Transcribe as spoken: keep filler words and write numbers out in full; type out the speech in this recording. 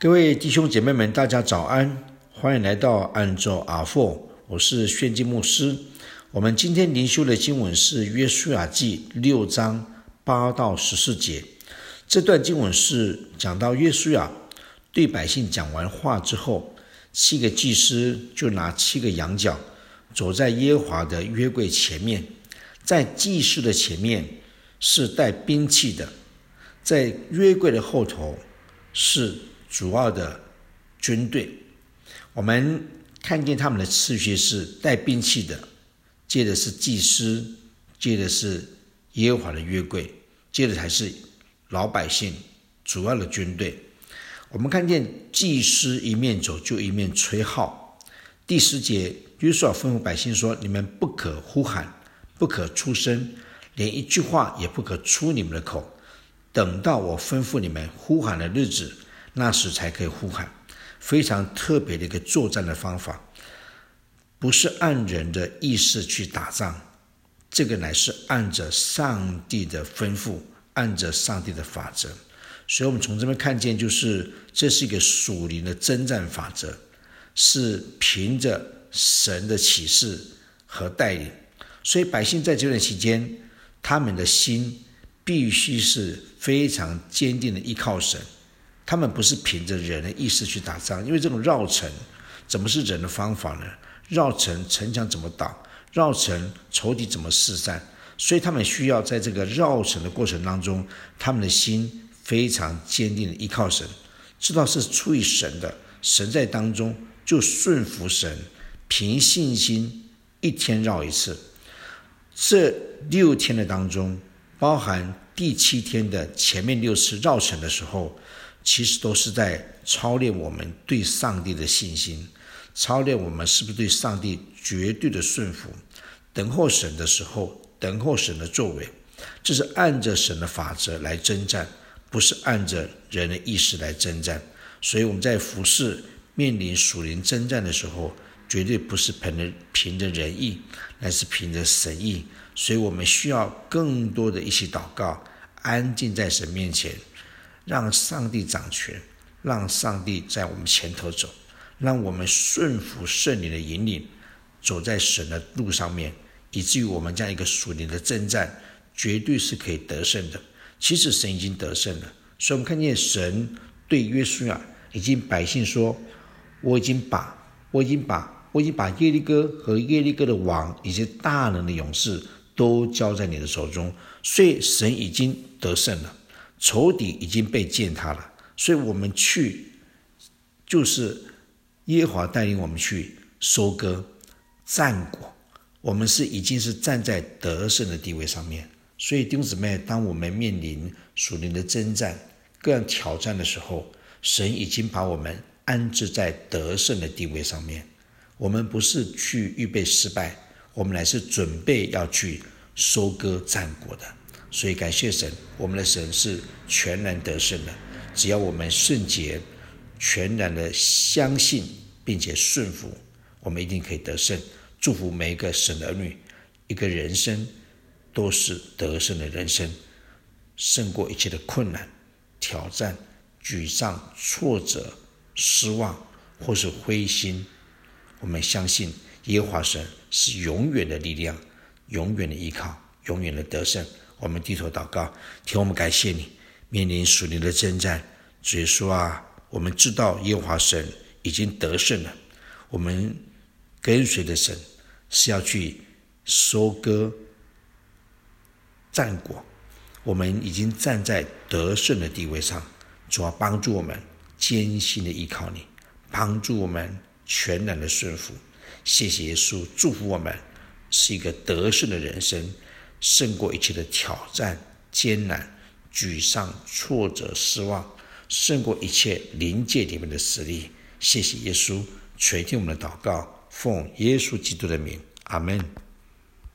各位弟兄姐妹们，大家早安，欢迎来到按照阿佛，我是宣基牧师。我们今天灵修的经文是约书亚记六章八到十四节。这段经文是讲到约书亚对百姓讲完话之后，七个祭司就拿七个羊角走在耶和华的约柜前面，在祭司的前面是带兵器的，在约柜的后头是主要的军队。我们看见他们的次序是带兵器的，接着是祭司，接着是耶和华的约柜，接着才是老百姓主要的军队。我们看见祭司一面走就一面吹号。第十节，约书亚吩咐百姓说，你们不可呼喊，不可出声，连一句话也不可出你们的口，等到我吩咐你们呼喊的日子，那时才可以呼喊。非常特别的一个作战的方法，不是按人的意识去打仗，这个乃是按着上帝的吩咐，按着上帝的法则。所以我们从这边看见，就是这是一个属灵的征战法则，是凭着神的启示和带领。所以百姓在这段期间，他们的心必须是非常坚定的依靠神，他们不是凭着人的意识去打仗，因为这种绕城怎么是人的方法呢？绕城城墙怎么倒？绕城仇敌怎么四散？所以他们需要在这个绕城的过程当中，他们的心非常坚定的依靠神，知道是出于神的，神在当中就顺服神，凭信心一天绕一次。这六天的当中，包含第七天的前面六次绕城的时候，其实都是在操练我们对上帝的信心，操练我们是不是对上帝绝对的顺服，等候神的时候，等候神的作为。这是按着神的法则来征战，不是按着人的意识来征战。所以我们在服事面临属灵征战的时候，绝对不是凭着凭着人意，乃是凭着神意。所以我们需要更多的一起祷告，安静在神面前，让上帝掌权，让上帝在我们前头走，让我们顺服圣灵的引领，走在神的路上面，以至于我们这样一个属灵的征战绝对是可以得胜的。其实神已经得胜了，所以我们看见神对约书亚已经百姓说，我已经把我已经把我已经把耶利哥和耶利哥的王以及大能的勇士都交在你的手中，所以神已经得胜了，仇敌已经被践踏了。所以我们去就是耶和华带领我们去收割战果，我们是已经是站在得胜的地位上面。所以弟兄姊妹，当我们面临属灵的征战各样挑战的时候，神已经把我们安置在得胜的地位上面。我们不是去预备失败，我们乃是准备要去收割战果的。所以感谢神，我们的神是全然得胜的。只要我们圣洁，全然的相信并且顺服，我们一定可以得胜。祝福每一个神的儿女，一个人生都是得胜的人生，胜过一切的困难、挑战、沮丧、挫折、失望或是灰心。我们相信耶和华神是永远的力量，永远的依靠，永远的得胜。我们低头祷告，天，我们感谢你，面临属灵的征战，主耶稣啊，我们知道耶和华神已经得胜了，我们跟随的神是要去收割战果，我们已经站在得胜的地位上。主啊，帮助我们艰辛的依靠你，帮助我们全然的顺服。谢谢耶稣，祝福我们是一个得胜的人生，胜过一切的挑战、艰难、沮丧、挫折、失望，胜过一切临界里面的实力。谢谢耶稣，垂听我们的祷告，奉耶稣基督的名，阿们。